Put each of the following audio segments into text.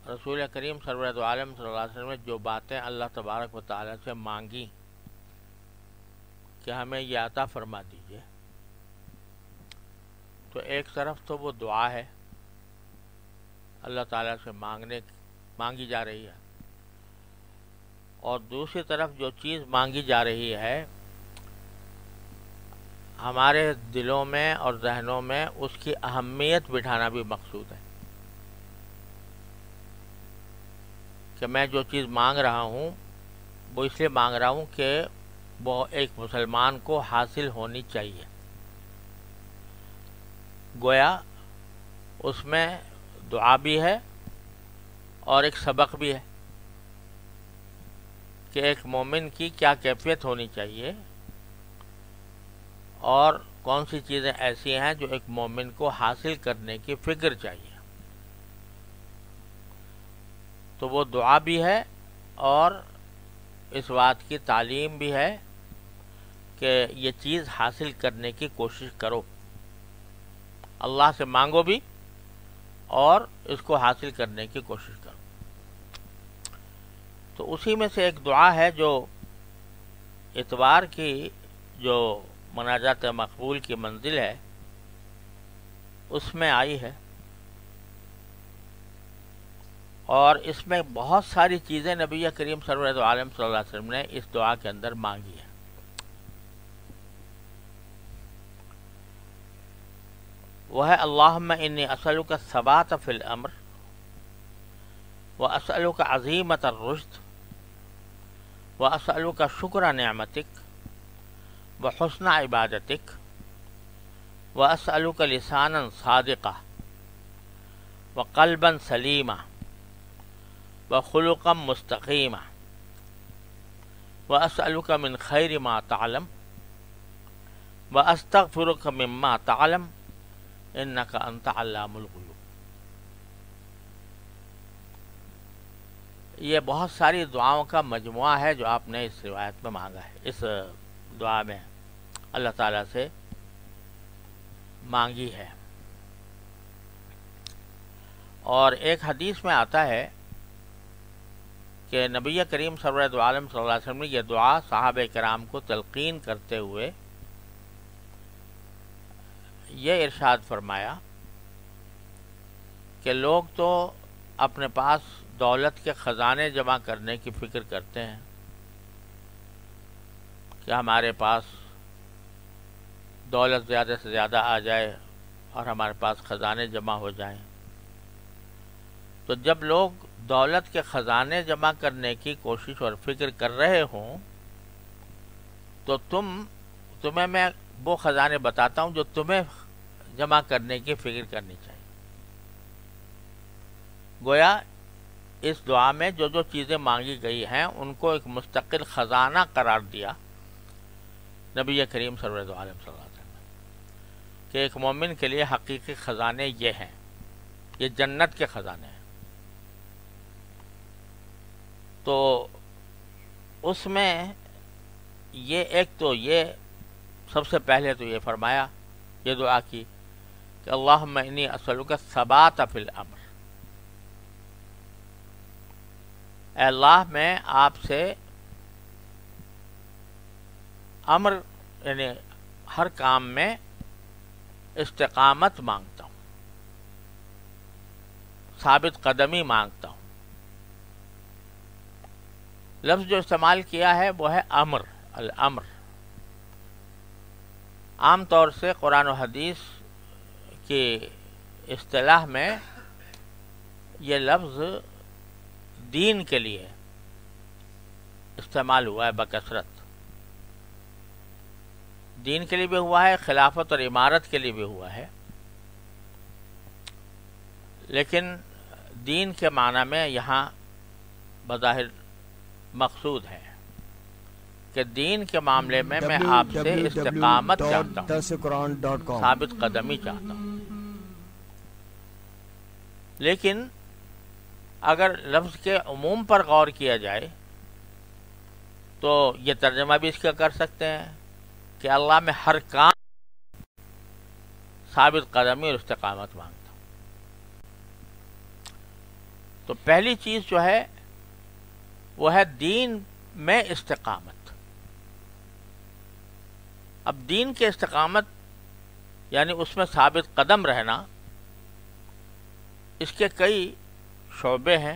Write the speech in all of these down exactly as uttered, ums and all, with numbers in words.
رسول کریم سرورت عالم صلی اللہ علیہ وسلم نے جو باتیں اللہ تبارک و تعالیٰ سے مانگی کہ ہمیں یہ عطا فرما دیجیے، تو ایک طرف تو وہ دعا ہے اللہ تعالیٰ سے مانگنے مانگی جا رہی ہے، اور دوسری طرف جو چیز مانگی جا رہی ہے ہمارے دلوں میں اور ذہنوں میں اس کی اہمیت بٹھانا بھی مقصود ہے کہ میں جو چیز مانگ رہا ہوں وہ اس لیے مانگ رہا ہوں کہ وہ ایک مسلمان کو حاصل ہونی چاہیے۔ گویا اس میں دعا بھی ہے اور ایک سبق بھی ہے کہ ایک مومن کی کیا کیفیت ہونی چاہیے اور کون سی چیزیں ایسی ہیں جو ایک مومن کو حاصل کرنے کی فکر چاہیے۔ تو وہ دعا بھی ہے اور اس بات کی تعلیم بھی ہے کہ یہ چیز حاصل کرنے کی کوشش کرو، اللہ سے مانگو بھی اور اس کو حاصل کرنے کی کوشش کرو۔ تو اسی میں سے ایک دعا ہے جو اتوار کی جو مناجات مقبول کی منزل ہے اس میں آئی ہے، اور اس میں بہت ساری چیزیں نبی کریم سرورت عالم صلی اللہ علیہ وسلم نے اس دعا کے اندر مانگی ہیں۔ وہ ہے اللہم انی اسألک الثبات فی الامر واسألک عظیمت الرشد واسألک شکر نعمتک وحسن عبادتک واسألک لسانا صادقا وقلبا سلیما وخلقا مستقیما واسألک من خیر ما تعلم واستغفرک مما تعلم انک انت علام الغیوب۔ یہ بہت ساری دعاؤں کا مجموعہ ہے جو آپ نے اس روایت میں مانگا ہے، اس دعا میں اللہ تعالیٰ سے مانگی ہے۔ اور ایک حدیث میں آتا ہے کہ نبی کریم سرورت عالم صلی اللہ علیہ وسلم نے یہ دعا صحابہ کرام کو تلقین کرتے ہوئے یہ ارشاد فرمایا کہ لوگ تو اپنے پاس دولت کے خزانے جمع کرنے کی فکر کرتے ہیں کہ ہمارے پاس دولت زیادہ سے زیادہ آ جائے اور ہمارے پاس خزانے جمع ہو جائیں۔ تو جب لوگ دولت کے خزانے جمع کرنے کی کوشش اور فکر کر رہے ہوں تو تم تمہیں میں وہ خزانے بتاتا ہوں جو تمہیں جمع کرنے کی فکر کرنی چاہیے۔ گویا اس دعا میں جو جو چیزیں مانگی گئی ہیں ان کو ایک مستقل خزانہ قرار دیا نبی کریم سرورت عالم صلی اللہ علیہ وسلم کہ ایک مومن کے لیے حقیقی خزانے یہ ہیں، یہ جنت کے خزانے ہیں۔ تو اس میں یہ ایک تو یہ سب سے پہلے تو یہ فرمایا، یہ دعا کی کہ اللہم انی اسألک الثبات فی الامر، اے اللہ میں آپ سے امر یعنی ہر کام میں استقامت مانگتا ہوں، ثابت قدمی مانگتا ہوں۔ لفظ جو استعمال کیا ہے وہ ہے امر، الامر۔ عام طور سے قرآن و حدیث کی اصطلاح میں یہ لفظ دین کے لیے استعمال ہوا ہے بکثرت، دین کے لیے بھی ہوا ہے، خلافت اور امارت کے لیے بھی ہوا ہے، لیکن دین کے معنی میں یہاں بظاہر مقصود ہے کہ دین کے معاملے میں میں آپ سے استقامت چاہتا ہوں، ثابت قدمی چاہتا ہوں۔ لیکن اگر لفظ کے عموم پر غور کیا جائے تو یہ ترجمہ بھی اس کا کر سکتے ہیں کہ اللہ میں ہر کام ثابت قدمی اور استقامت مانگتا ہوں۔ تو پہلی چیز جو ہے وہ ہے دین میں استقامت. اب دین کے استقامت یعنی اس میں ثابت قدم رہنا، اس کے کئی شعبے ہیں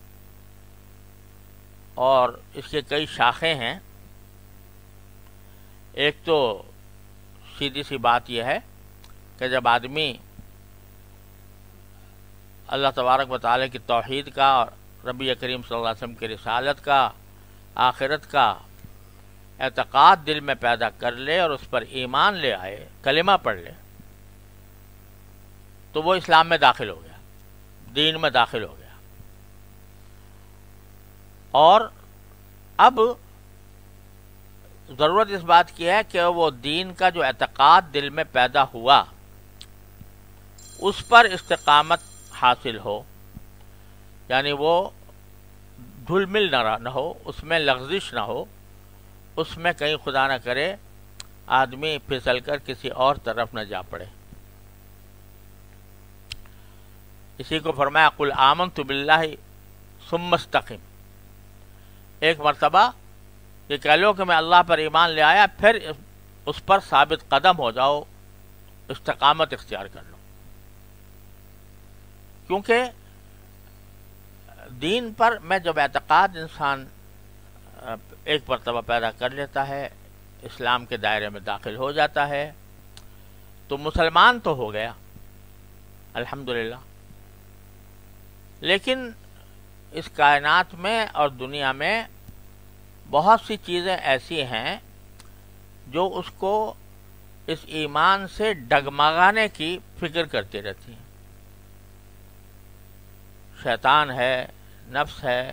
اور اس کے کئی شاخیں ہیں. ایک تو سیدھی سی بات یہ ہے کہ جب آدمی اللہ تبارک و تعالیٰ کی توحید کا اور نبی کریم صلی اللہ علیہ وسلم کی رسالت کا، آخرت کا اعتقاد دل میں پیدا کر لے اور اس پر ایمان لے آئے، کلمہ پڑھ لے، تو وہ اسلام میں داخل ہو گیا، دین میں داخل ہو گیا. اور اب ضرورت اس بات کی ہے کہ وہ دین کا جو اعتقاد دل میں پیدا ہوا اس پر استقامت حاصل ہو، یعنی وہ دھل مل نہ ہو، اس میں لغزش نہ ہو، اس میں کہیں خدا نہ کرے آدمی پھسل کر کسی اور طرف نہ جا پڑے. اسی کو فرمایا قل آمنت باللہ ثم استقم. ایک مرتبہ یہ کہہ لو کہ میں اللہ پر ایمان لے آیا، پھر اس پر ثابت قدم ہو جاؤ، استقامت اختیار کر لو. کیونکہ دین پر میں جب اعتقاد انسان ایک مرتبہ پیدا کر لیتا ہے، اسلام کے دائرے میں داخل ہو جاتا ہے، تو مسلمان تو ہو گیا الحمدللہ. لیکن اس کائنات میں اور دنیا میں بہت سی چیزیں ایسی ہیں جو اس کو اس ایمان سے ڈگمگانے کی فکر کرتی رہتی ہیں. شیطان ہے، نفس ہے،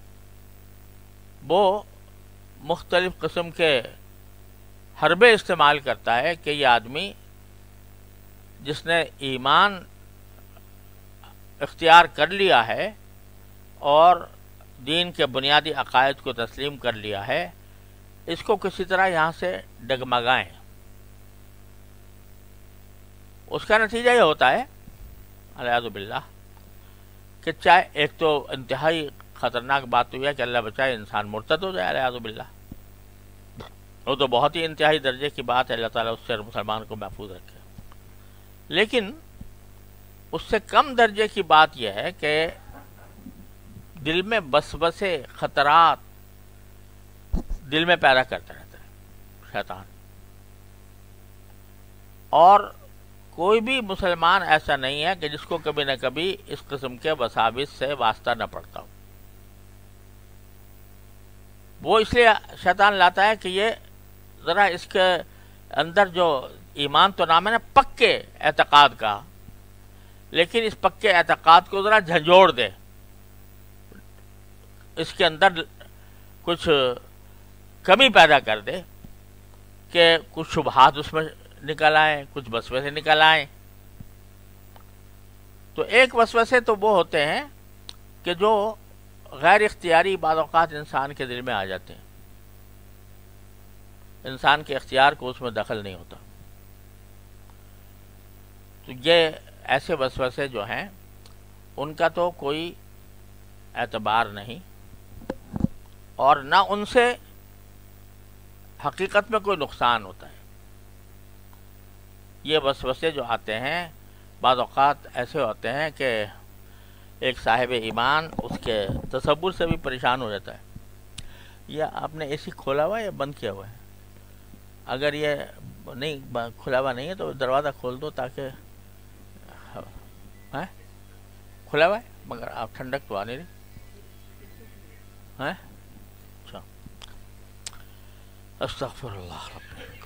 وہ مختلف قسم کے حربے استعمال کرتا ہے کہ یہ آدمی جس نے ایمان اختیار کر لیا ہے اور دین کے بنیادی عقائد کو تسلیم کر لیا ہے، اس کو کسی طرح یہاں سے ڈگمگائیں. اس کا نتیجہ یہ ہوتا ہے الیاذ باللہ کہ چاہے ایک تو انتہائی خطرناک بات تو یہ ہے کہ اللہ بچائے انسان مرتد ہو جائے الیاذ باللہ. وہ تو بہت ہی انتہائی درجے کی بات ہے، اللہ تعالیٰ اس سے مسلمان کو محفوظ رکھے. لیکن اس سے کم درجے کی بات یہ ہے کہ دل میں وسوسے، خطرات دل میں پیدا کرتا رہتا ہے شیطان. اور کوئی بھی مسلمان ایسا نہیں ہے کہ جس کو کبھی نہ کبھی اس قسم کے وساوس سے واسطہ نہ پڑتا ہو. وہ اس لیے شیطان لاتا ہے کہ یہ ذرا اس کے اندر جو ایمان تو نام ہے نا پکے اعتقاد کا، لیکن اس پکے اعتقاد کو ذرا جھنجھوڑ دے، اس کے اندر کچھ کمی پیدا کر دے کہ کچھ شبہات اس میں نکل آئیں، کچھ وسوسے نکل آئیں. تو ایک وسوسے تو وہ ہوتے ہیں کہ جو غیر اختیاری بعض اوقات انسان کے دل میں آ جاتے ہیں، انسان کے اختیار کو اس میں دخل نہیں ہوتا. تو یہ ایسے وسوسے جو ہیں ان کا تو کوئی اعتبار نہیں، اور نہ ان سے حقیقت میں کوئی نقصان ہوتا ہے. یہ وسوسے جو آتے ہیں بعض اوقات ایسے ہوتے ہیں کہ ایک صاحب ایمان اس کے تصور سے بھی پریشان ہو جاتا ہے. یا آپ نے اے سی کھولا ہوا ہے یا بند کیا ہوا ہے؟ اگر یہ نہیں کھلا ہوا نہیں ہے تو دروازہ کھول دو تاکہ کھلا ہوا ہے مگر آپ ٹھنڈک تو آ نہیں رہی ہے. اچھا استغفر اللہ رب.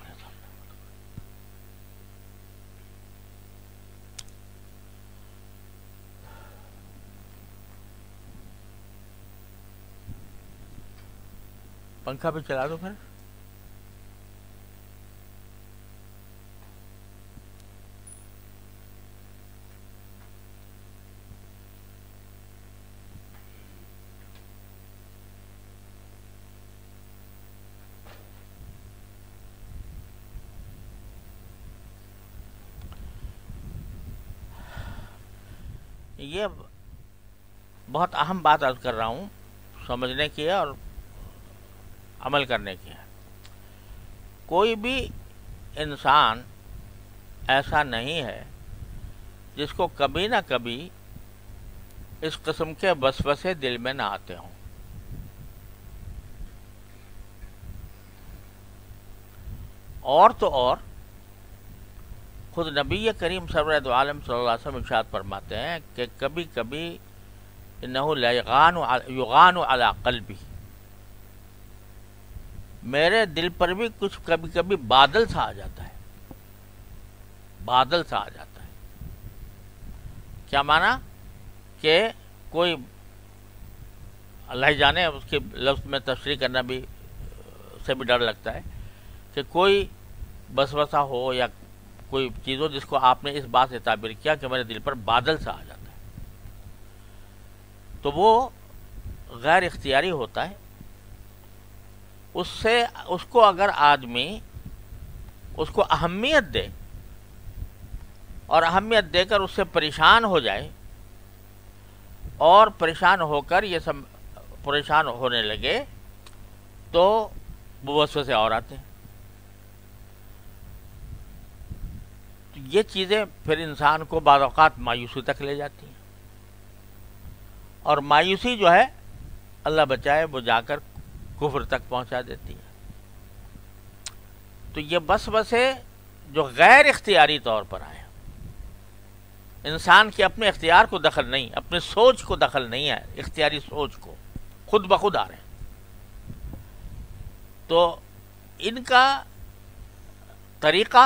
پنکھا بھی چلا دو پھر. یہ بہت اہم بات عرض کر رہا ہوں، سمجھنے کی ہے اور عمل کرنے کی ہے۔ کوئی بھی انسان ایسا نہیں ہے جس کو کبھی نہ کبھی اس قسم کے وسوسے دل میں نہ آتے ہوں۔ اور تو اور خود نبی کریم سرور دو عالم صلی اللہ علیہ وسلم ارشاد فرماتے ہیں کہ کبھی کبھی انہ لیغان یغان علی قلبی، میرے دل پر بھی کچھ کبھی کبھی بادل سا آ جاتا ہے، بادل سا آ جاتا ہے۔ کیا معنی؟ کہ کوئی اللہ ہی جانے، اس کے لفظ میں تشریح کرنا بھی سے بھی ڈر لگتا ہے کہ کوئی وسوسہ ہو یا کوئی چیز ہو جس کو آپ نے اس بات سے تعبیر کیا کہ میرے دل پر بادل سا آ جاتا ہے، تو وہ غیر اختیاری ہوتا ہے۔ اس سے اس کو اگر آدمی اس کو اہمیت دے اور اہمیت دے کر اس سے پریشان ہو جائے اور پریشان ہو کر یہ سب پریشان ہونے لگے تو وہ وسوسے اور آتے ہیں۔ یہ چیزیں پھر انسان کو بعض اوقات مایوسی تک لے جاتی ہیں، اور مایوسی جو ہے اللہ بچائے وہ جا کر کفر تک پہنچا دیتی ہے۔ تو یہ وسوسے جو غیر اختیاری طور پر آئے، انسان کے اپنے اختیار کو دخل نہیں، اپنے سوچ کو دخل نہیں ہے، اختیاری سوچ کو خود بخود آ رہے ہیں، تو ان کا طریقہ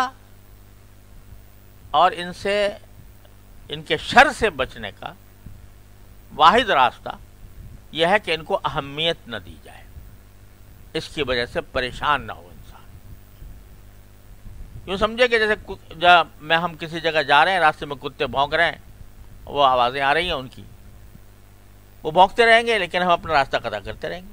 اور ان سے ان کے شر سے بچنے کا واحد راستہ یہ ہے کہ ان کو اہمیت نہ دی جائے، اس کی وجہ سے پریشان نہ ہو انسان۔ یوں سمجھے کہ جیسے جب میں ہم کسی جگہ جا رہے ہیں، راستے میں کتے بھونک رہے ہیں، وہ آوازیں آ رہی ہیں ان کی، وہ بھونکتے رہیں گے لیکن ہم اپنا راستہ قطع کرتے رہیں گے۔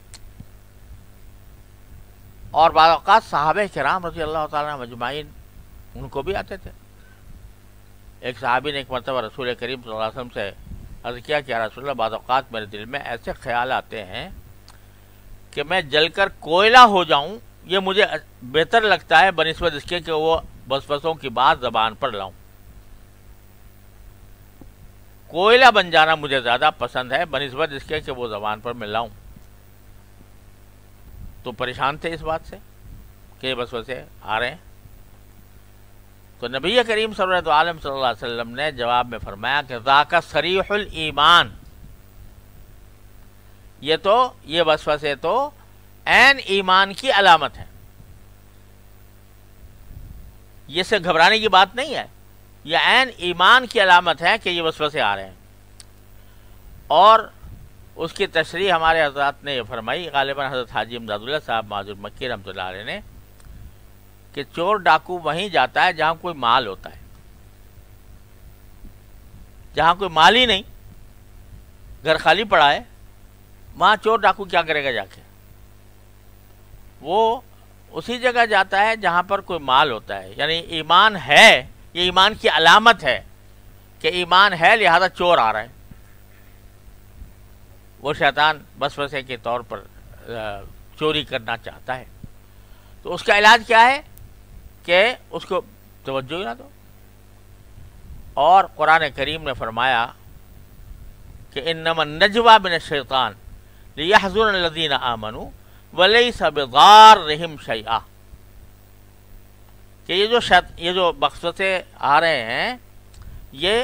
اور بعض اوقات صحابہ کرام رضی اللہ تعالیٰ مجمعین ان کو بھی آتے تھے۔ ایک صحابی نے ایک مرتبہ رسول کریم صلی اللہ علیہ وسلم سے عرض کیا کہ یا رسول اللہ، بعض اوقات میرے دل میں ایسے خیال آتے ہیں کہ میں جل کر کوئلہ ہو جاؤں، یہ مجھے بہتر لگتا ہے بنسبت اس کے کہ وہ وسوسوں کی بات زبان پر لاؤں۔ کوئلہ بن جانا مجھے زیادہ پسند ہے بنسبت اس کے کہ وہ زبان پر میں لاؤں۔ تو پریشان تھے اس بات سے کہ وسوسے آ رہے ہیں۔ تو نبی کریم صلی اللہ علیہ صلی اللہ علیہ وسلم نے جواب میں فرمایا کہ ذاک صریح الایمان، یہ تو یہ وسوسے تو عین ایمان کی علامت ہے، یہ سے گھبرانے کی بات نہیں ہے، یہ عین ایمان کی علامت ہے کہ یہ وسوسے آ رہے ہیں۔ اور اس کی تشریح ہمارے حضرات نے یہ فرمائی، غالباً حضرت حاجی امداد اللہ صاحب معذور مکی رحمۃ اللہ علیہ نے، کہ چور ڈاکو وہیں جاتا ہے جہاں کوئی مال ہوتا ہے، جہاں کوئی مال ہی نہیں، گھر خالی پڑا ہے، وہاں چور ڈاکو کیا کرے گا جا کے؟ وہ اسی جگہ جاتا ہے جہاں پر کوئی مال ہوتا ہے۔ یعنی ایمان ہے، یہ ایمان کی علامت ہے کہ ایمان ہے، لہذا چور آ رہا ہے۔ وہ شیطان وسوسے کے طور پر چوری کرنا چاہتا ہے، تو اس کا علاج کیا ہے کہ اس کو توجہ نہ دو۔ اور قرآن کریم نے فرمایا کہ انما النجوى من الشیطان لیحزن الذین آمنوا ولیس بضارهم شیئا، کہ یہ جو شیط یہ جو وسوسے آ رہے ہیں یہ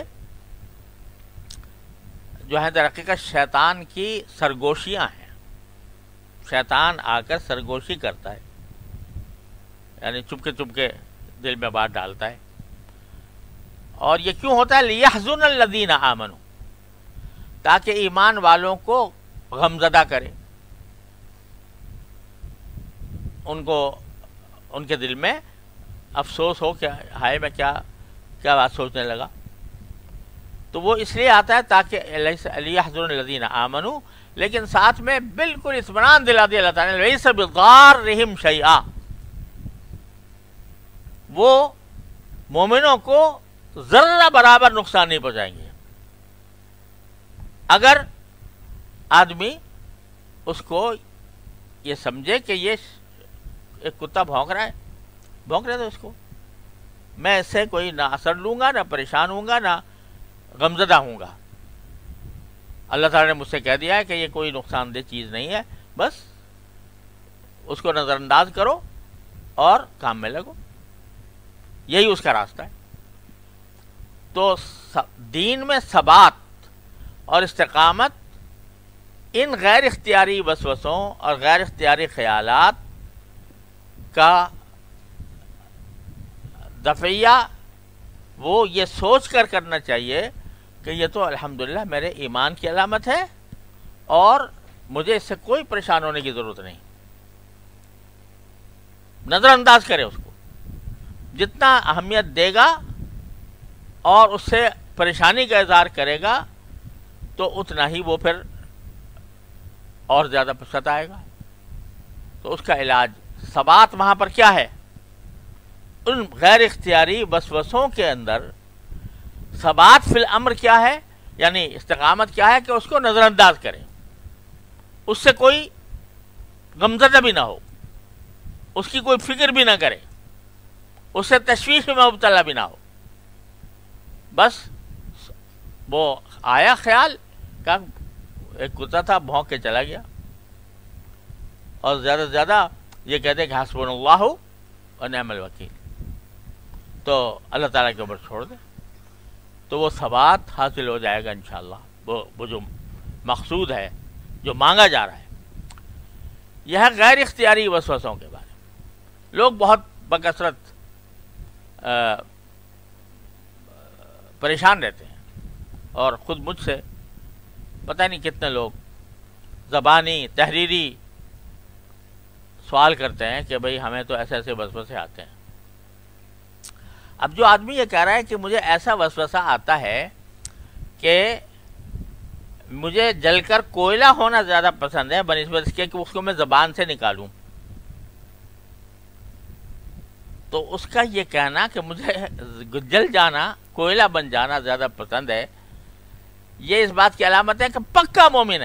جو ہے در حقیقت شیطان کی سرگوشیاں ہیں، شیطان آ کر سرگوشی کرتا ہے، یعنی چپکے چپکے دل میں بات ڈالتا ہے۔ اور یہ کیوں ہوتا ہے؟ لیحزن الذین آمنوا، تاکہ ایمان والوں کو غمزدہ کرے، ان کو ان کے دل میں افسوس ہو کہ ہائے میں کیا کیا بات سوچنے لگا۔ تو وہ اس لیے آتا ہے تاکہ لیحزن الذین آمنوا، لیکن ساتھ میں بالکل اطمینان دلا دیا اللہ تعالیٰ نے لیس بضارہم شیئا، وہ مومنوں کو ذرہ برابر نقصان نہیں پہنچائیں گے۔ اگر آدمی اس کو یہ سمجھے کہ یہ ایک کتا بھونک رہا ہے، بھونک رہے تو اس کو میں اس سے کوئی نہ اثر لوں گا، نہ پریشان ہوں گا، نہ غمزدہ ہوں گا. اللہ تعالیٰ نے مجھ سے کہہ دیا ہے کہ یہ کوئی نقصان دہ چیز نہیں ہے، بس اس کو نظر انداز کرو اور کام میں لگو، یہی اس کا راستہ ہے. تو دین میں ثبات اور استقامت ان غیر اختیاری وسوسوں اور غیر اختیاری خیالات کا دفعیہ وہ یہ سوچ کر کرنا چاہیے کہ یہ تو الحمدللہ میرے ایمان کی علامت ہے اور مجھے اس سے کوئی پریشان ہونے کی ضرورت نہیں. نظر انداز کرے اس کو، جتنا اہمیت دے گا اور اس سے پریشانی کا اظہار کرے گا تو اتنا ہی وہ پھر اور زیادہ ستائے گا. تو اس کا علاج ثبات وہاں پر کیا ہے؟ ان غیر اختیاری وسوسوں کے اندر ثبات فی الامر کیا ہے، یعنی استقامت کیا ہے کہ اس کو نظر انداز کریں، اس سے کوئی غمزدہ بھی نہ ہو، اس کی کوئی فکر بھی نہ کرے، اس سے تشویش میں مبتلا بھی نہ ہو. بس وہ آیا خیال کا ایک کتا تھا، بھونک کے چلا گیا، اور زیادہ سے زیادہ یہ کہتے کہ حسبنا اللہ و نعم الوکیل، تو اللہ تعالیٰ کے اوپر چھوڑ دے تو وہ ثبات حاصل ہو جائے گا انشاءاللہ. وہ وہ جو مقصود ہے، جو مانگا جا رہا ہے. یہ ہے غیر اختیاری وسوسوں کے بارے میں. لوگ بہت بکثرت پریشان رہتے ہیں، اور خود مجھ سے پتہ نہیں کتنے لوگ زبانی تحریری سوال کرتے ہیں کہ بھئی ہمیں تو ایسے ایسے وسوسے آتے ہیں. اب جو آدمی یہ کہہ رہا ہے کہ مجھے ایسا وسوسہ آتا ہے کہ مجھے جل کر کوئلہ ہونا زیادہ پسند ہے بنسبت اس کے کہ اس کو میں زبان سے نکالوں، تو اس کا یہ کہنا کہ مجھے جل جانا، کوئلہ بن جانا زیادہ پسند ہے، یہ اس بات کی علامت ہے کہ پکا مومن ہے.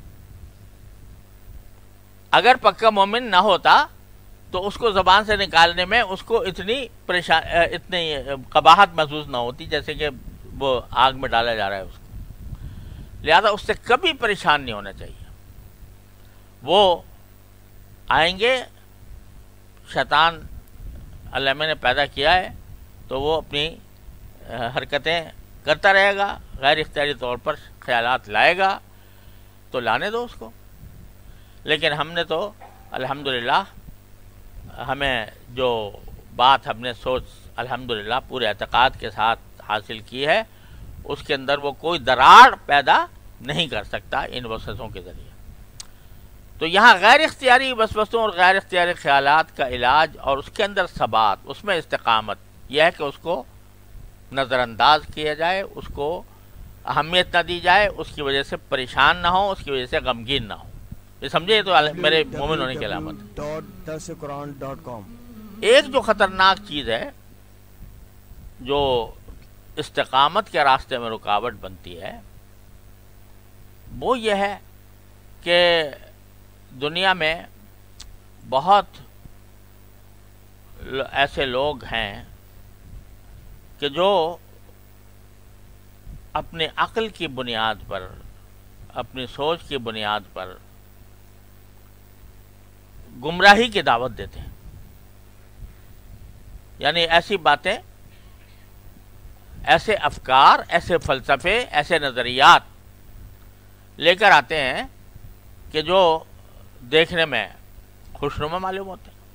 اگر پکا مومن نہ ہوتا تو اس کو زبان سے نکالنے میں اس کو اتنی پریشان اتنی قباحت محسوس نہ ہوتی جیسے کہ وہ آگ میں ڈالا جا رہا ہے اس کو. لہذا اس سے کبھی پریشان نہیں ہونا چاہیے. وہ آئیں گے، شیطان علامہ نے پیدا کیا ہے تو وہ اپنی حرکتیں کرتا رہے گا، غیر اختیاری طور پر خیالات لائے گا، تو لانے دو اس کو. لیکن ہم نے تو الحمدللہ ہمیں جو بات ہم نے سوچ الحمدللہ پورے اعتقاد کے ساتھ حاصل کی ہے، اس کے اندر وہ کوئی دراڑ پیدا نہیں کر سکتا ان وسوسوں کے ذریعے. تو یہاں غیر اختیاری وسوسوں اور غیر اختیاری خیالات کا علاج اور اس کے اندر ثبات، اس میں استقامت، یہ ہے کہ اس کو نظر انداز کیا جائے، اس کو اہمیت نہ دی جائے، اس کی وجہ سے پریشان نہ ہو، اس کی وجہ سے غمگین نہ ہو. یہ سمجھے تو میرے مومن ہونے کی علامت ہے. ایک جو خطرناک چیز ہے جو استقامت کے راستے میں رکاوٹ بنتی ہے، وہ یہ ہے کہ دنیا میں بہت ایسے لوگ ہیں کہ جو اپنی عقل کی بنیاد پر، اپنی سوچ کی بنیاد پر گمراہی کی دعوت دیتے ہیں. یعنی ایسی باتیں، ایسے افکار، ایسے فلسفے، ایسے نظریات لے کر آتے ہیں کہ جو دیکھنے میں خوشنما معلوم ہوتے ہیں.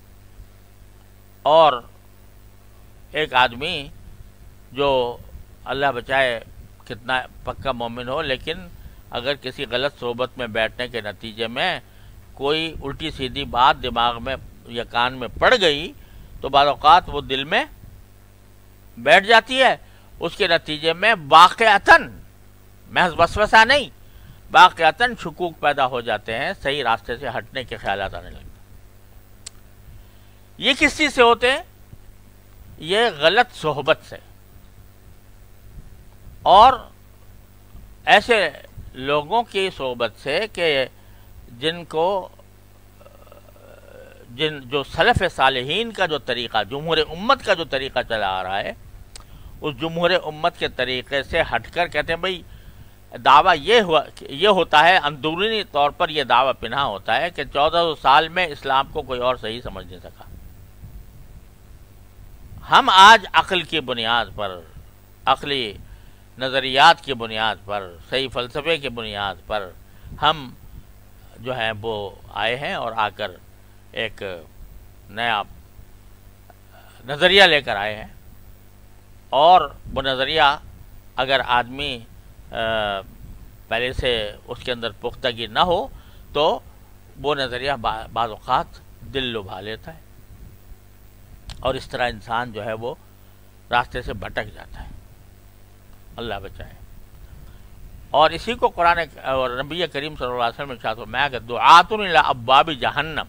اور ایک آدمی جو اللہ بچائے کتنا پکا مومن ہو، لیکن اگر کسی غلط صحبت میں بیٹھنے کے نتیجے میں کوئی الٹی سیدھی بات دماغ میں یا کان میں پڑ گئی تو بعض اوقات وہ دل میں بیٹھ جاتی ہے. اس کے نتیجے میں واقعتاً، محض وسوسہ نہیں، واقعتاً شکوک پیدا ہو جاتے ہیں، صحیح راستے سے ہٹنے کے خیالات آنے لگتے ہیں. یہ کس چیز سے ہوتے ہیں؟ یہ غلط صحبت سے اور ایسے لوگوں کی صحبت سے کہ جن کو جن جو سلف صالحین کا جو طریقہ، جمہور امت کا جو طریقہ چلا آ رہا ہے، اس جمہور امت کے طریقے سے ہٹ کر کہتے ہیں بھئی دعویٰ یہ ہوا یہ ہوتا ہے، اندرونی طور پر یہ دعویٰ پنہاں ہوتا ہے کہ چودہ سو سال میں اسلام کو کوئی اور صحیح سمجھ نہیں سکا۔ ہم آج عقل کی بنیاد پر، عقلی نظریات کی بنیاد پر، صحیح فلسفے کی بنیاد پر ہم جو ہیں وہ آئے ہیں اور آ کر ایک نیا نظریہ لے کر آئے ہیں، اور وہ نظریہ اگر آدمی پہلے سے اس کے اندر پختگی نہ ہو تو وہ نظریہ بعض اوقات دل لبھا لیتا ہے، اور اس طرح انسان جو ہے وہ راستے سے بھٹک جاتا ہے، اللہ بچائے۔ اور اسی کو قرآن اور نبی کریم صلی اللہ علیہ وسلم نے ارشاد فرمایا کہ دعاتٌ الی ابواب جہنم،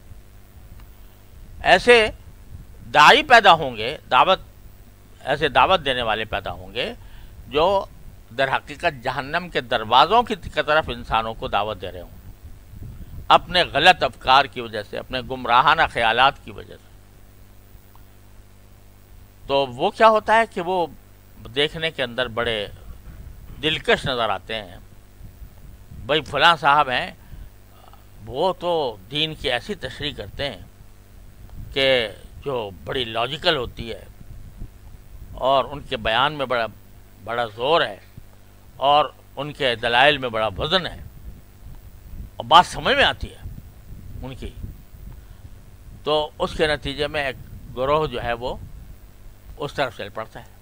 ایسے داعی پیدا ہوں گے، دعوت ایسے دعوت دینے والے پیدا ہوں گے جو در حقیقت جہنم کے دروازوں کی طرف انسانوں کو دعوت دے رہے ہوں، اپنے غلط افکار کی وجہ سے، اپنے گمراہانہ خیالات کی وجہ سے۔ تو وہ کیا ہوتا ہے کہ وہ دیکھنے کے اندر بڑے دلکش نظر آتے ہیں، بھائی فلاں صاحب ہیں، وہ تو دین کی ایسی تشریح کرتے ہیں کہ جو بڑی لاجیکل ہوتی ہے، اور ان کے بیان میں بڑا بڑا زور ہے، اور ان کے دلائل میں بڑا وزن ہے، اور بات سمجھ میں آتی ہے ان کی۔ تو اس کے نتیجے میں ایک گروہ جو ہے وہ اس طرف چل پڑتا ہے،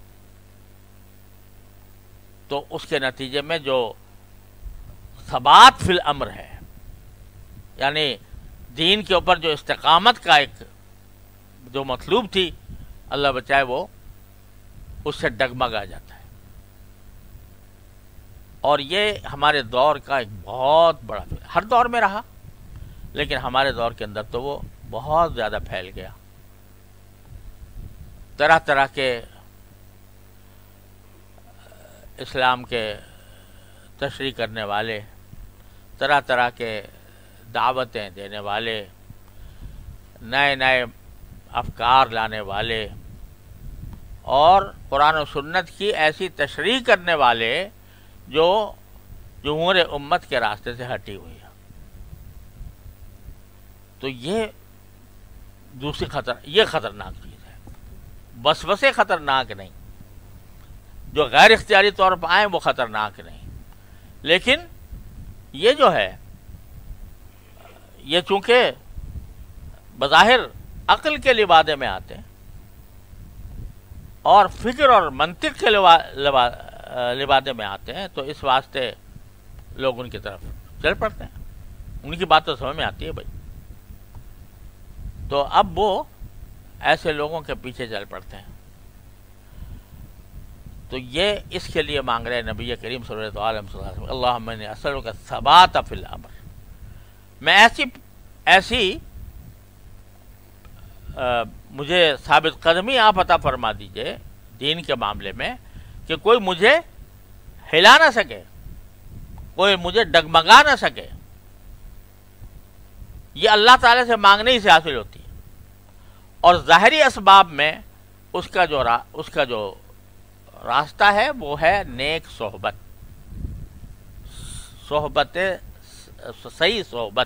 تو اس کے نتیجے میں جو ثبات فی الامر ہے، یعنی دین کے اوپر جو استقامت کا ایک جو مطلوب تھی، اللہ بچائے وہ اس سے ڈگمگا جاتا ہے۔ اور یہ ہمارے دور کا ایک بہت بڑا، ہر دور میں رہا لیکن ہمارے دور کے اندر تو وہ بہت زیادہ پھیل گیا۔ طرح طرح کے اسلام کے تشریح کرنے والے، طرح طرح کے دعوتیں دینے والے، نئے نئے افکار لانے والے، اور قرآن و سنت کی ایسی تشریح کرنے والے جو جمہور امت کے راستے سے ہٹی ہوئی ہے۔ تو یہ دوسری خطر یہ خطرناک چیز ہے، وسوسے خطرناک نہیں، جو غیر اختیاری طور پر آئیں وہ خطرناک نہیں، لیکن یہ جو ہے یہ چونکہ بظاہر عقل کے لبادے میں آتے ہیں اور فکر اور منطق کے لبادے میں آتے ہیں، تو اس واسطے لوگ ان کی طرف چل پڑتے ہیں، ان کی بات تو سمجھ میں آتی ہے بھائی، تو اب وہ ایسے لوگوں کے پیچھے چل پڑتے ہیں۔ تو یہ اس کے لیے مانگ رہے نبی کریم صلی اللہ علیہ وسلم، اللہم انی اسألک الثبات فی الامر، میں ایسی ایسی آ, مجھے ثابت قدمی آپ عطا فرما دیجئے دین کے معاملے میں کہ کوئی مجھے ہلا نہ سکے، کوئی مجھے ڈگمگا نہ سکے۔ یہ اللہ تعالیٰ سے مانگنے ہی سے حاصل ہوتی ہے، اور ظاہری اسباب میں اس کا جو را اس کا جو راستہ ہے وہ ہے نیک صحبت، صحبت صحیح صحبت،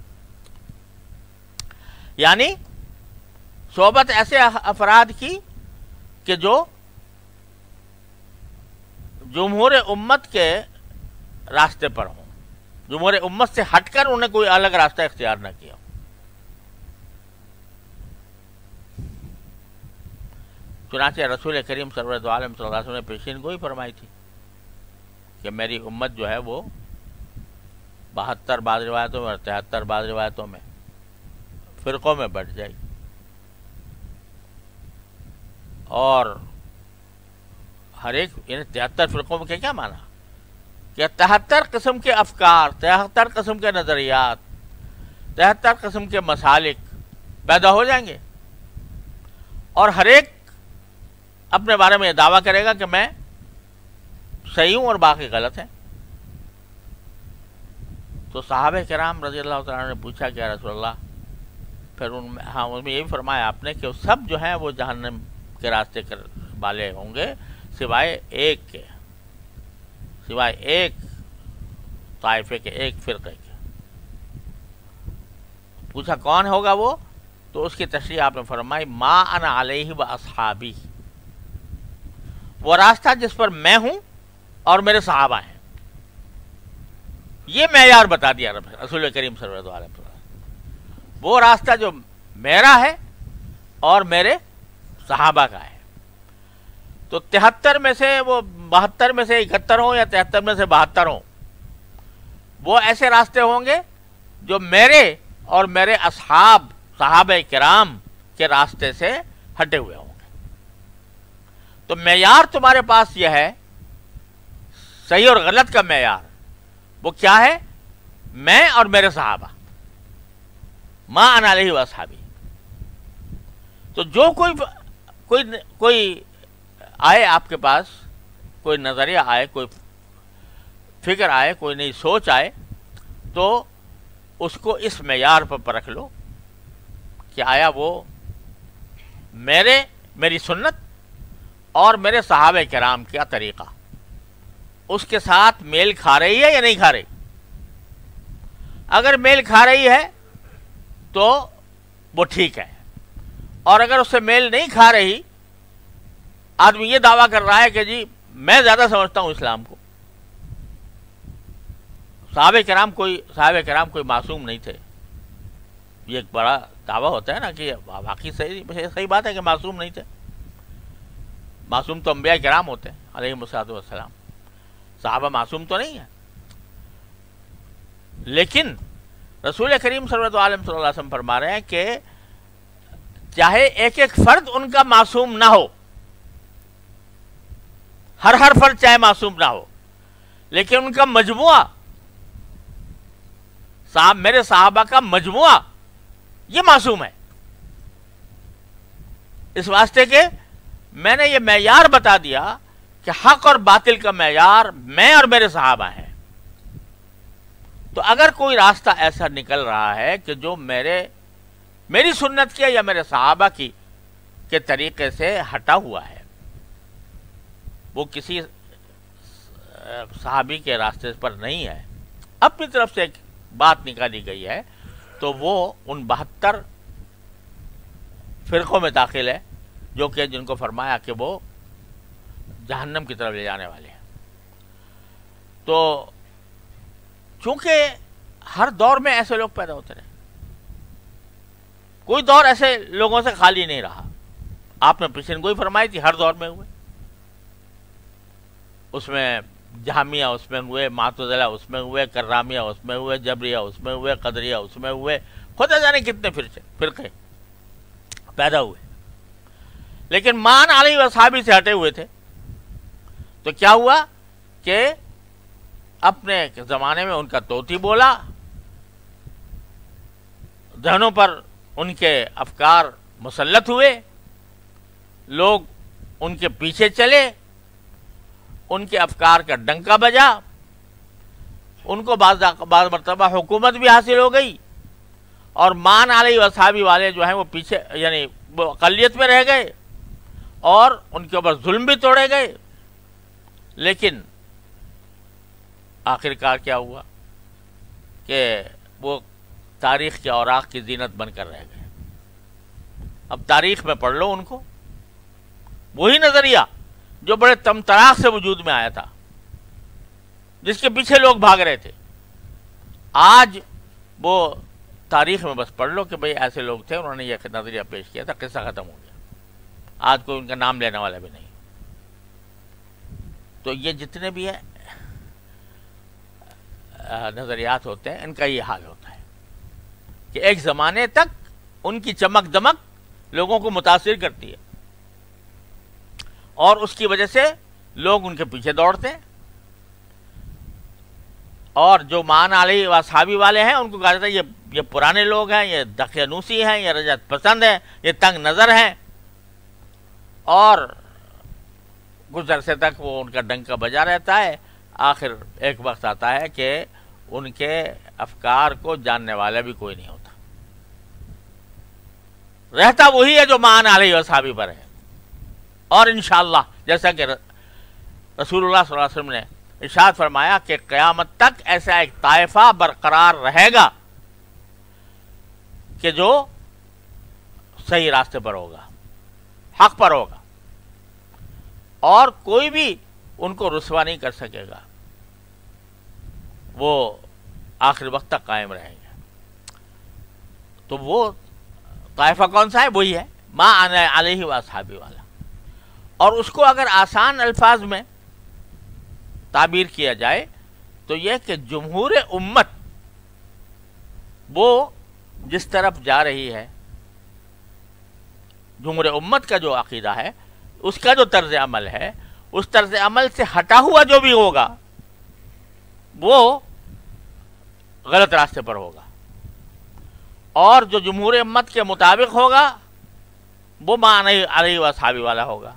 یعنی صحبت ایسے افراد کی کہ جو جمہور امت کے راستے پر ہوں، جمہور امت سے ہٹ کر انہیں کوئی الگ راستہ اختیار نہ کیا۔ چنانچہ رسول کریم صلی اللہ علیہ وسلم نے پیشین گوئی فرمائی تھی کہ میری امت جو ہے وہ بہتر بعض روایتوں میں اور تہتر بعض روایتوں میں فرقوں میں بٹ جائے گی، اور ہر ایک یعنی تہتر فرقوں میں کیا مانا کہ تہتر قسم کے افکار، تہتر قسم کے نظریات، تہتر قسم کے مسالک پیدا ہو جائیں گے، اور ہر ایک اپنے بارے میں یہ دعویٰ کرے گا کہ میں صحیح ہوں اور باقی غلط ہیں۔ تو صحابہ کرام رضی اللہ تعالیٰ نے پوچھا کہ یا رسول اللہ، پھر ان میں ہاں ان میں یہی فرمایا آپ نے کہ وہ سب جو ہیں وہ جہنم کے راستے کر والے ہوں گے سوائے ایک کے، سوائے ایک طائفے کے، ایک فرقے کے۔ پوچھا کون ہوگا وہ؟ تو اس کی تشریح آپ نے فرمائی ما انا علیہ و اصحابی، وہ راستہ جس پر میں ہوں اور میرے صحابہ ہیں۔ یہ معیار بتا دیا رسول کریم صلی اللہ علیہ وسلم، وہ راستہ جو میرا ہے اور میرے صحابہ کا ہے۔ تو تہتر میں سے وہ بہتر میں سے اکہتر ہوں یا تہتر میں سے بہتر ہوں، وہ ایسے راستے ہوں گے جو میرے اور میرے اصحاب صحابہ کرام کے راستے سے ہٹے ہوئے ہوں گے۔ تو معیار تمہارے پاس یہ ہے، صحیح اور غلط کا معیار، وہ کیا ہے؟ میں اور میرے صحابہ، ما انا علیہ و اصحابی۔ تو جو کوئی کوئی کوئی آئے آپ کے پاس، کوئی نظریہ آئے، کوئی فکر آئے، کوئی نئی سوچ آئے، تو اس کو اس معیار پر پرکھ لو کہ آیا وہ میرے میری سنت اور میرے صحابہ کرام کا طریقہ اس کے ساتھ میل کھا رہی ہے یا نہیں کھا رہی۔ اگر میل کھا رہی ہے تو وہ ٹھیک ہے، اور اگر اس سے میل نہیں کھا رہی، آدمی یہ دعویٰ کر رہا ہے کہ جی میں زیادہ سمجھتا ہوں اسلام کو۔ صحابہ کرام کوئی صحابہ کرام کوئی معصوم نہیں تھے، یہ ایک بڑا دعویٰ ہوتا ہے نا کہ واقعی صحیح صحیح بات ہے کہ معصوم نہیں تھے۔ معصوم تو انبیاء کرام ہوتے ہیں علیہم الصلوۃ والسلام، صحابہ معصوم تو نہیں ہیں۔ لیکن رسول کریم صلی اللہ علیہ وسلم فرما رہے ہیں کہ چاہے ایک ایک فرد ان کا معصوم نہ ہو، ہر ہر فرد چاہے معصوم نہ ہو، لیکن ان کا مجموعہ، صاحب میرے صحابہ کا مجموعہ یہ معصوم ہے۔ اس واسطے کہ میں نے یہ معیار بتا دیا کہ حق اور باطل کا معیار میں اور میرے صحابہ ہیں۔ تو اگر کوئی راستہ ایسا نکل رہا ہے کہ جو میرے میری سنت کے یا میرے صحابہ کی کے طریقے سے ہٹا ہوا ہے، وہ کسی صحابی کے راستے پر نہیں ہے، اپنی طرف سے ایک بات نکالی گئی ہے، تو وہ ان بہتر فرقوں میں داخل ہے جو کہ جن کو فرمایا کہ وہ جہنم کی طرف لے جانے والے ہیں۔ تو چونکہ ہر دور میں ایسے لوگ پیدا ہوتے رہے، کوئی دور ایسے لوگوں سے خالی نہیں رہا۔ آپ نے پیشن گوئی فرمائی تھی، ہر دور میں ہوئے، اس میں جہمیہ اس میں ہوئے، معتزلہ اس میں ہوئے، کرامیہ اس میں ہوئے، جبریہ اس میں ہوئے، قدریہ اس میں ہوئے، خدا جانے کتنے فرقے پیدا ہوئے، لیکن مان علیہ و صحابی سے ہٹے ہوئے تھے۔ تو کیا ہوا کہ اپنے زمانے میں ان کا طوطی بولا، ذہنوں پر ان کے افکار مسلط ہوئے، لوگ ان کے پیچھے چلے، ان کے افکار کا ڈنکا بجا، ان کو بعض بعض مرتبہ حکومت بھی حاصل ہو گئی، اور مان علیہ و صحابی والے جو ہیں وہ پیچھے یعنی وہ اقلیت میں رہ گئے، اور ان کے اوپر ظلم بھی توڑے گئے۔ لیکن آخر کار کیا ہوا کہ وہ تاریخ کے اوراق کی زینت بن کر رہ گئے۔ اب تاریخ میں پڑھ لو ان کو، وہی نظریہ جو بڑے تمطراق سے وجود میں آیا تھا، جس کے پیچھے لوگ بھاگ رہے تھے، آج وہ تاریخ میں بس پڑھ لو کہ بھئی ایسے لوگ تھے، انہوں نے یہ نظریہ پیش کیا تھا، قصہ ختم ہو گیا، آج کوئی ان کا نام لینے والا بھی نہیں۔ تو یہ جتنے بھی ہیں نظریات ہوتے ہیں، ان کا یہ حال ہوتا ہے کہ ایک زمانے تک ان کی چمک دمک لوگوں کو متاثر کرتی ہے، اور اس کی وجہ سے لوگ ان کے پیچھے دوڑتے ہیں، اور جو مان علیہ و صحابی والے ہیں ان کو کہا جاتا ہے یہ یہ پرانے لوگ ہیں، یہ دقیانوسی ہیں، یہ رجعت پسند ہیں، یہ تنگ نظر ہیں، اور کچھ عرصے تک وہ ان کا ڈنکا بجا رہتا ہے۔ آخر ایک وقت آتا ہے کہ ان کے افکار کو جاننے والا بھی کوئی نہیں ہوتا، رہتا وہی ہے جو مان علیہ وصحابہ پر ہے۔ اور انشاءاللہ جیسا کہ رسول اللہ صلی اللہ علیہ وسلم نے ارشاد فرمایا کہ قیامت تک ایسا ایک طائفہ برقرار رہے گا کہ جو صحیح راستے پر ہوگا، حق پر ہوگا، اور کوئی بھی ان کو رسوا نہیں کر سکے گا، وہ آخر وقت تک قائم رہیں گے۔ تو وہ طائفہ کون سا ہے؟ وہی ہے ما انا علیہ واصحابہ والا۔ اور اس کو اگر آسان الفاظ میں تعبیر کیا جائے تو یہ کہ جمہور امت وہ جس طرف جا رہی ہے، جمہور امت کا جو عقیدہ ہے، اس کا جو طرز عمل ہے، اس طرز عمل سے ہٹا ہوا جو بھی ہوگا وہ غلط راستے پر ہوگا، اور جو جمہور امت کے مطابق ہوگا وہ معنی علیہ واصحابہ والا ہوگا۔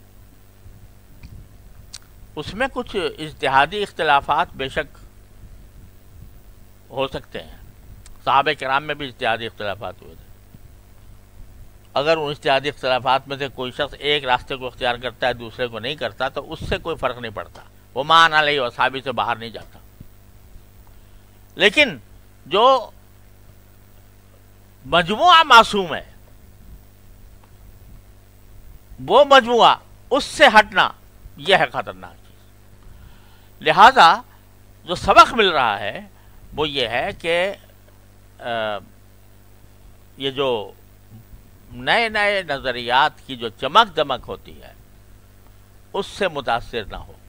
اس میں کچھ اجتہادی اختلافات بے شک ہو سکتے ہیں، صحابہ کرام میں بھی اجتہادی اختلافات ہوئے تھے۔ اگر ان اجتہادی اختلافات میں سے کوئی شخص ایک راستے کو اختیار کرتا ہے دوسرے کو نہیں کرتا تو اس سے کوئی فرق نہیں پڑتا، وہ مان علیہ وصحابہ سے باہر نہیں جاتا۔ لیکن جو مجموعہ معصوم ہے، وہ مجموعہ اس سے ہٹنا یہ ہے خطرناک چیز۔ لہذا جو سبق مل رہا ہے وہ یہ ہے کہ یہ جو نئے نئے نظریات کی جو چمک دمک ہوتی ہے اس سے متاثر نہ ہو۔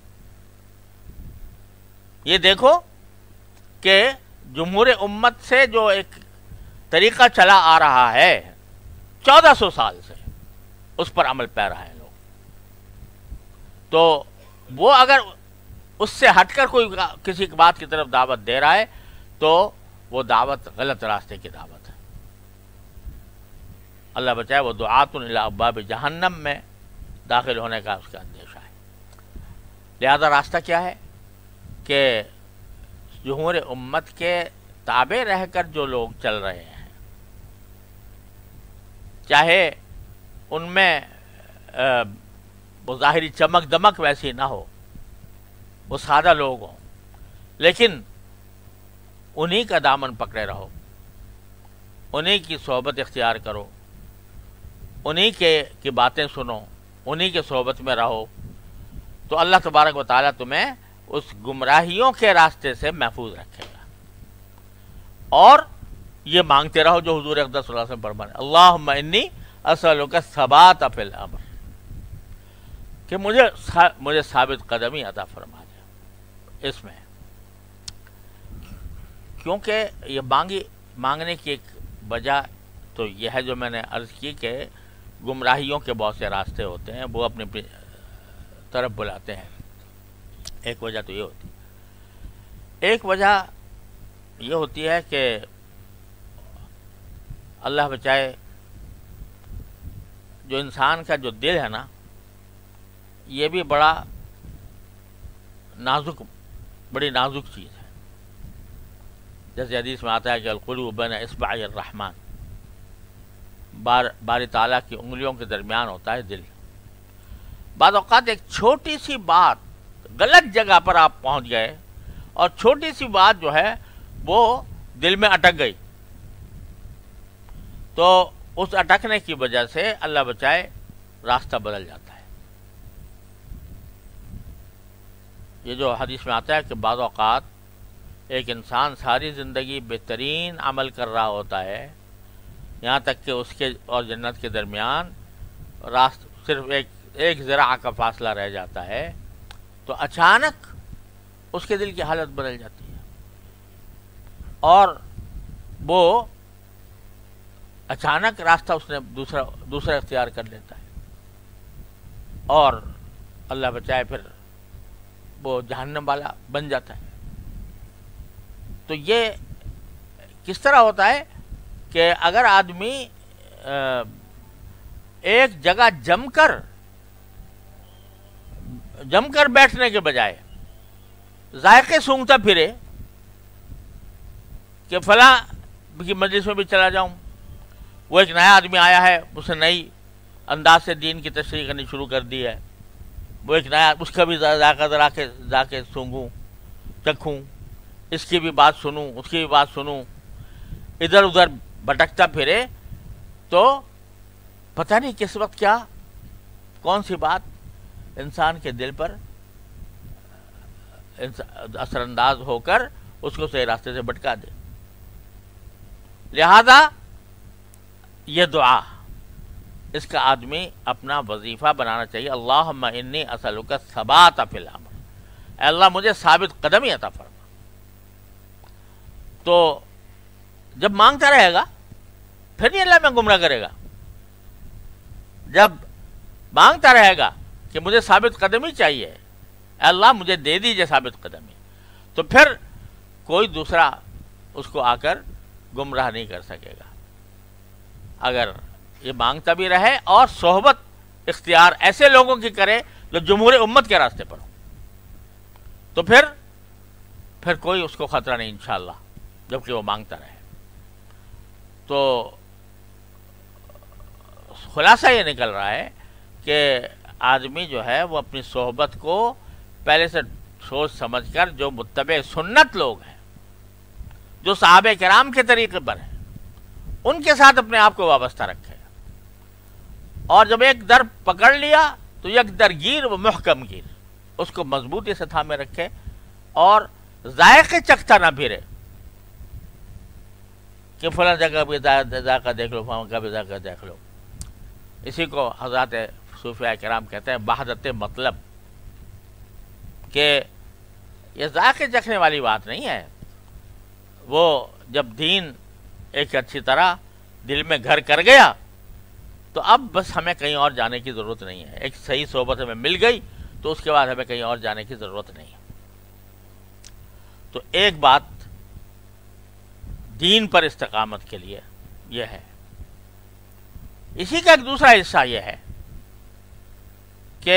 یہ دیکھو کہ جمہور امت سے جو ایک طریقہ چلا آ رہا ہے چودہ سو سال سے، اس پر عمل پیرا ہے لوگ، تو وہ اگر اس سے ہٹ کر کوئی کسی بات کی طرف دعوت دے رہا ہے تو وہ دعوت غلط راستے کی دعوت ہے۔ اللہ بچائے، وہ دعات الی ابواب جہنم میں داخل ہونے کا اس کا اندیشہ ہے۔ لہذا راستہ کیا ہے کہ جمہور امت کے تابع رہ کر جو لوگ چل رہے ہیں، چاہے ان میں وہ ظاہری چمک دمک ویسی نہ ہو، وہ سادہ لوگ ہوں، لیکن انہی کا دامن پکڑے رہو، انہی کی صحبت اختیار کرو، انہی کے کی باتیں سنو، انہی کے صحبت میں رہو، تو اللہ تبارک و تعالیٰ تمہیں اس گمراہیوں کے راستے سے محفوظ رکھے گا۔ اور یہ مانگتے رہو جو حضور اقدس صلی اللہ علیہ وسلم فرمانے، اللہم انی اسألک الثبات فی الامر، کہ مجھے مجھے ثابت قدمی عطا فرما دے اس میں، کیونکہ یہ مانگی مانگنے کی ایک وجہ تو یہ ہے جو میں نے عرض کی کہ گمراہیوں کے بہت سے راستے ہوتے ہیں، وہ اپنے طرف بلاتے ہیں، ایک وجہ تو یہ ہوتی ہے۔ ایک وجہ یہ ہوتی ہے کہ اللہ بچائے جو انسان کا جو دل ہے نا، یہ بھی بڑا نازک بڑی نازک چیز ہے۔ جیسے حدیث میں آتا ہے کہ القلوب بین اصبع الرحمن، بار باری تعالیٰ کی انگلیوں کے درمیان ہوتا ہے دل۔ بعض اوقات ایک چھوٹی سی بات غلط جگہ پر آپ پہنچ گئے اور چھوٹی سی بات جو ہے وہ دل میں اٹک گئی، تو اس اٹکنے کی وجہ سے اللہ بچائے راستہ بدل جاتا ہے۔ یہ جو حدیث میں آتا ہے کہ بعض اوقات ایک انسان ساری زندگی بہترین عمل کر رہا ہوتا ہے، یہاں تک کہ اس کے اور جنت کے درمیان راست صرف ایک ایک ذراع کا فاصلہ رہ جاتا ہے، تو اچانک اس کے دل کی حالت بدل جاتی ہے اور وہ اچانک راستہ اس نے دوسرا دوسرا اختیار کر لیتا ہے، اور اللہ بچائے پھر وہ جہنم والا بن جاتا ہے۔ تو یہ کس طرح ہوتا ہے کہ اگر آدمی ایک جگہ جم کر جم کر بیٹھنے کے بجائے ذائقے سونگتا پھرے کہ فلاں کی مجلس میں بھی چلا جاؤں، وہ ایک نیا آدمی آیا ہے، اس نے نئی انداز سے دین کی تشریح کرنی شروع کر دی ہے، وہ ایک نیا، اس کا بھی ذائقہ ذرا کے جا کے سونگوں چکھوں، اس کی بھی بات سنوں، اس کی بھی بات سنوں، ادھر ادھر بھٹکتا پھرے تو پتہ نہیں کس وقت کیا کون سی بات انسان کے دل پر اثر انداز ہو کر اس کو صحیح راستے سے بھٹکا دے۔ لہذا یہ دعا اس کا آدمی اپنا وظیفہ بنانا چاہیے، اللہم انی اسألک الثبات فی الامر، اے اللہ مجھے ثابت قدمی عطا فرما۔ تو جب مانگتا رہے گا پھر نہیں اللہ میں گمراہ کرے گا، جب مانگتا رہے گا کہ مجھے ثابت قدمی چاہیے، اے اللہ مجھے دے دیجئے ثابت قدمی، تو پھر کوئی دوسرا اس کو آ کر گمراہ نہیں کر سکے گا۔ اگر یہ مانگتا بھی رہے اور صحبت اختیار ایسے لوگوں کی کرے جو جمہور امت کے راستے پر ہو، تو پھر پھر کوئی اس کو خطرہ نہیں انشاءاللہ، جبکہ وہ مانگتا رہے۔ تو خلاصہ یہ نکل رہا ہے کہ آدمی جو ہے وہ اپنی صحبت کو پہلے سے سوچ سمجھ کر، جو متبع سنت لوگ ہیں، جو صحابہ کرام کے طریقے پر ہیں، ان کے ساتھ اپنے آپ کو وابستہ رکھے، اور جب ایک در پکڑ لیا تو یک در گیر و محکم گیر، اس کو مضبوطی سے تھامے رکھے اور ذائقے چکھتا نہ پھرے کہ فلاں جگہ بھی ذائقہ دیکھ لو، فلاں جگہ بھی ذائقہ دیکھ لو۔ اسی کو حضرات صوفیاء کرام کہتے ہیں وحدت مطلب، کہ یہ ذائقے چکھنے والی بات نہیں ہے، وہ جب دین ایک اچھی طرح دل میں گھر کر گیا تو اب بس ہمیں کہیں اور جانے کی ضرورت نہیں ہے، ایک صحیح صحبت ہمیں مل گئی تو اس کے بعد ہمیں کہیں اور جانے کی ضرورت نہیں ہے۔ تو ایک بات دین پر استقامت کے لیے یہ ہے۔ اسی کا ایک دوسرا حصہ یہ ہے کہ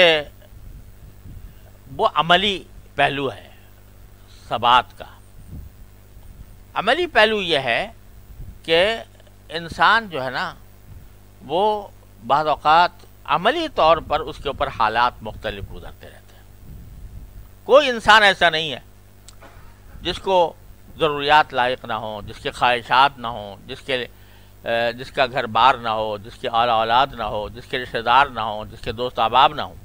وہ عملی پہلو ہے ثبات کا۔ عملی پہلو یہ ہے کہ انسان جو ہے نا وہ بعض اوقات عملی طور پر اس کے اوپر حالات مختلف گزرتے رہتے ہیں۔ کوئی انسان ایسا نہیں ہے جس کو ضروریات لائق نہ ہوں، جس کے خواہشات نہ ہوں، جس کے جس کا گھر بار نہ ہو، جس کی اعلیٰ اولاد نہ ہو، جس کے رشتہ دار نہ ہوں، جس کے دوست احباب نہ ہوں۔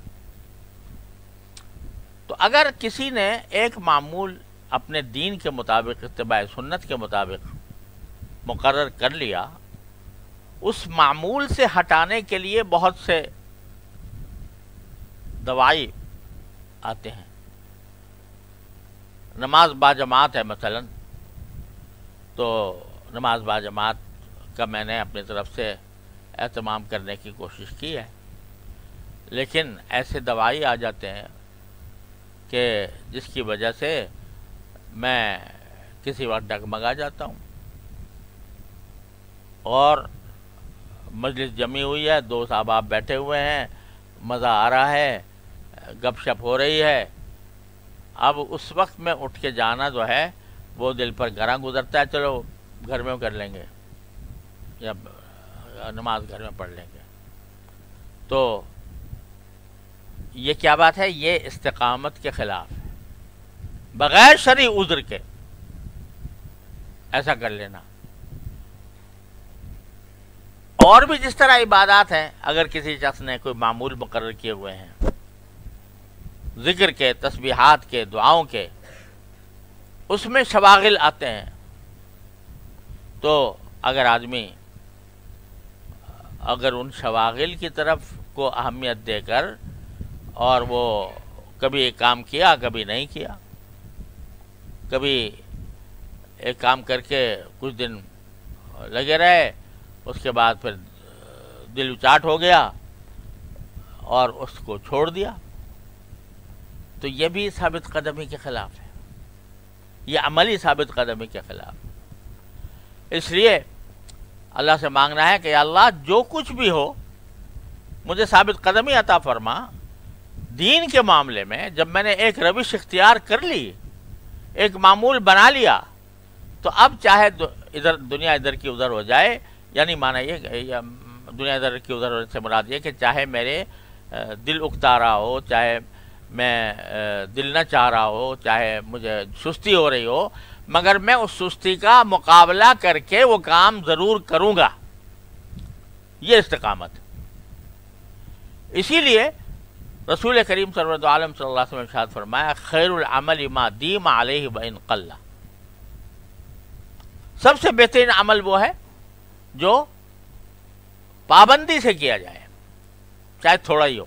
تو اگر کسی نے ایک معمول اپنے دین کے مطابق، اتباع سنت کے مطابق مقرر کر لیا، اس معمول سے ہٹانے کے لیے بہت سے دوائی آتے ہیں۔ نماز با جماعت ہے مثلا، تو نماز با جماعت کا میں نے اپنی طرف سے اہتمام کرنے کی کوشش کی ہے، لیکن ایسے دوائی آ جاتے ہیں کہ جس کی وجہ سے میں کسی وقت ڈگمگا جاتا ہوں، اور مجلس جمی ہوئی ہے، دو احباب بیٹھے ہوئے ہیں، مزہ آ رہا ہے، گپ شپ ہو رہی ہے، اب اس وقت میں اٹھ کے جانا جو ہے وہ دل پر گراں گزرتا ہے، چلو گھر میں کر لیں گے یا نماز گھر میں پڑھ لیں گے۔ تو یہ کیا بات ہے؟ یہ استقامت کے خلاف ہے، بغیر شرعی عذر کے ایسا کر لینا۔ اور بھی جس طرح عبادات ہیں، اگر کسی شخص نے کوئی معمول مقرر کیے ہوئے ہیں ذکر کے، تسبیحات کے، دعاؤں کے، اس میں شواغل آتے ہیں، تو اگر آدمی اگر ان شواغل کی طرف کو اہمیت دے کر اور وہ کبھی ایک کام کیا کبھی نہیں کیا، کبھی ایک کام کر کے کچھ دن لگے رہے، اس کے بعد پھر دل اچاٹ ہو گیا اور اس کو چھوڑ دیا، تو یہ بھی ثابت قدمی کے خلاف ہے، یہ عملی ثابت قدمی کے خلاف۔ اس لیے اللہ سے مانگنا ہے کہ یا اللہ جو کچھ بھی ہو مجھے ثابت قدمی عطا فرما دین کے معاملے میں۔ جب میں نے ایک روش اختیار کر لی، ایک معمول بنا لیا، تو اب چاہے ادھر دنیا ادھر کی ادھر ہو جائے، یعنی مانا یہ دنیا ادھر کی ادھر ہونے سے مراد یہ کہ چاہے میرے دل اکتا رہا ہو، چاہے میں دل نہ چاہ رہا ہو، چاہے مجھے سستی ہو رہی ہو، مگر میں اس سستی کا مقابلہ کر کے وہ کام ضرور کروں گا، یہ استقامت۔ اسی لیے رسول کریم صلی اللہ علیہ وسلم نے ارشاد فرمایا خیر العمل ما دیم علیہ وان قل، سب سے بہترین عمل وہ ہے جو پابندی سے کیا جائے، چاہے تھوڑا ہی ہو،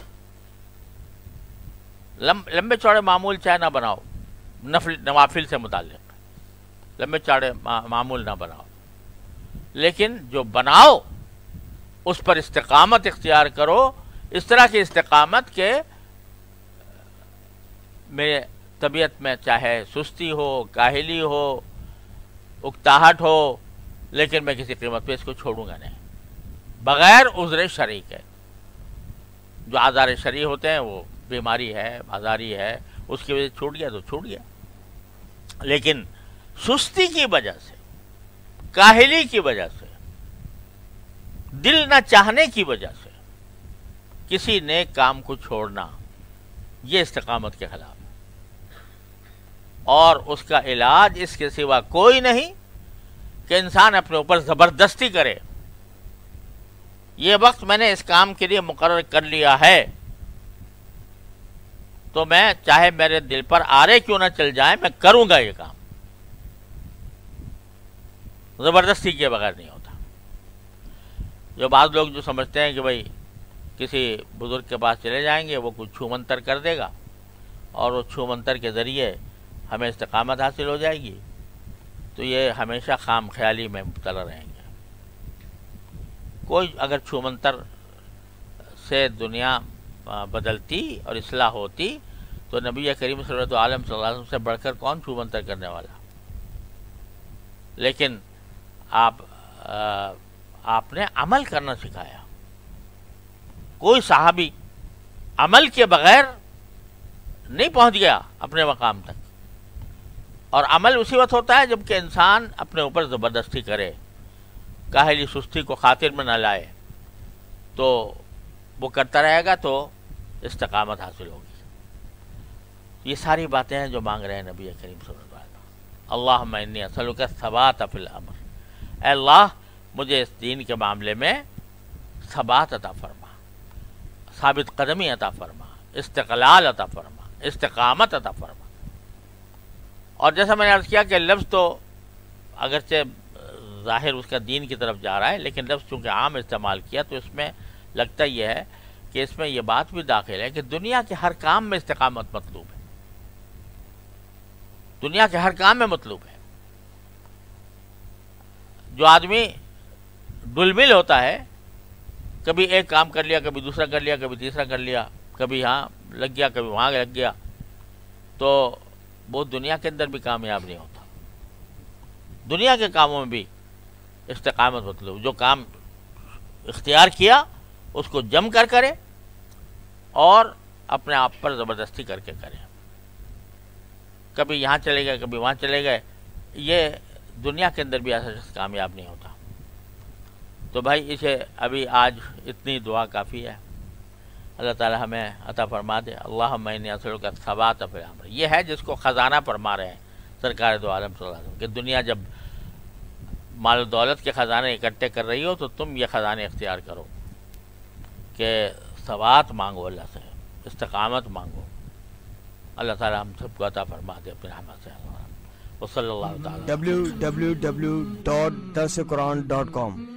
لمبے چوڑے معمول چاہے نہ بناؤ، نفل نوافل سے متعلق لمبے چوڑے معمول نہ بناؤ، لیکن جو بناؤ اس پر استقامت اختیار کرو، اس طرح کی استقامت کہ میرے طبیعت میں چاہے سستی ہو، کاہلی ہو، اکتاہٹ ہو، لیکن میں کسی قیمت پہ اس کو چھوڑوں گا نہیں، بغیر عذر شرعی کے۔ جو آزار شرعی ہوتے ہیں وہ بیماری ہے، آزاری ہے، اس کی وجہ سے چھوٹ گیا تو چھوٹ گیا، لیکن سستی کی وجہ سے، کاہلی کی وجہ سے، دل نہ چاہنے کی وجہ سے کسی نیک کام کو چھوڑنا، یہ استقامت کے خلاف ہے، اور اس کا علاج اس کے سوا کوئی نہیں کہ انسان اپنے اوپر زبردستی کرے۔ یہ وقت میں نے اس کام کے لیے مقرر کر لیا ہے تو میں چاہے میرے دل پر آرے کیوں نہ چل جائیں، میں کروں گا یہ کام، زبردستی کے بغیر نہیں ہوتا۔ جو بعض لوگ جو سمجھتے ہیں کہ بھائی کسی بزرگ کے پاس چلے جائیں گے، وہ کچھ چھو منتر کر دے گا اور وہ چھو منتر کے ذریعے ہمیں استقامت حاصل ہو جائے گی، تو یہ ہمیشہ خام خیالی میں مبتلا رہیں گے۔ کوئی اگر چھو منتر سے دنیا بدلتی اور اصلاح ہوتی تو نبی کریم صلی اللہ علیہ وسلم سے بڑھ کر کون چھو منتر کرنے والا؟ لیکن آپ آپ نے عمل کرنا سکھایا۔ کوئی صحابی عمل کے بغیر نہیں پہنچ گیا اپنے مقام تک، اور عمل اسی وقت ہوتا ہے جب کہ انسان اپنے اوپر زبردستی کرے، کاہلی سستی کو خاطر میں نہ لائے، تو وہ کرتا رہے گا تو استقامت حاصل ہوگی۔ یہ ساری باتیں ہیں جو مانگ رہے ہیں نبی کریم صلی اللہ علیہ وسلم۔ اللہم انی اسألک الثبات فی الامر، اے اللہ مجھے اس دین کے معاملے میں ثبات عطا فرما، ثابت قدمی عطا فرما، استقلال عطا فرما، استقامت عطا فرما۔ اور جیسا میں نے عرض کیا کہ لفظ تو اگرچہ ظاہر اس کا دین کی طرف جا رہا ہے، لیکن لفظ چونکہ عام استعمال کیا تو اس میں لگتا یہ ہے کہ اس میں یہ بات بھی داخل ہے کہ دنیا کے ہر کام میں استقامت مطلوب ہے، دنیا کے ہر کام میں مطلوب ہے۔ جو آدمی ڈلمل ہوتا ہے، کبھی ایک کام کر لیا، کبھی دوسرا کر لیا، کبھی تیسرا کر لیا، کبھی ہاں لگ گیا، کبھی وہاں لگ گیا، تو وہ دنیا کے اندر بھی کامیاب نہیں ہوتا۔ دنیا کے کاموں میں بھی استقامت مطلوب، جو کام اختیار کیا اس کو جم کر کرے اور اپنے آپ پر زبردستی کر کے کرے۔ کبھی یہاں چلے گئے، کبھی وہاں چلے گئے، یہ دنیا کے اندر بھی ایسا شخص کامیاب نہیں ہوتا۔ تو بھائی اسے ابھی آج اتنی دعا کافی ہے، اللہ تعالی ہمیں عطا فرما دے۔ اللہم انی اسألک الثبات فی الامر، یہ ہے جس کو خزانہ فرما رہے ہیں سرکار دو عالم صلی اللہ علیہ وسلم کہ دنیا جب مال و دولت کے خزانے اکٹھے کر رہی ہو تو تم یہ خزانے اختیار کرو کہ ثبات مانگو، اللہ سے استقامت مانگو۔ اللہ تعالی ہم سب کو عطا فرما دے اپنے رحمت سے۔ وصلی اللہ تعالی ڈبلیو ڈبلیو ڈبلیو ڈاٹ درس قرآن ڈاٹ کام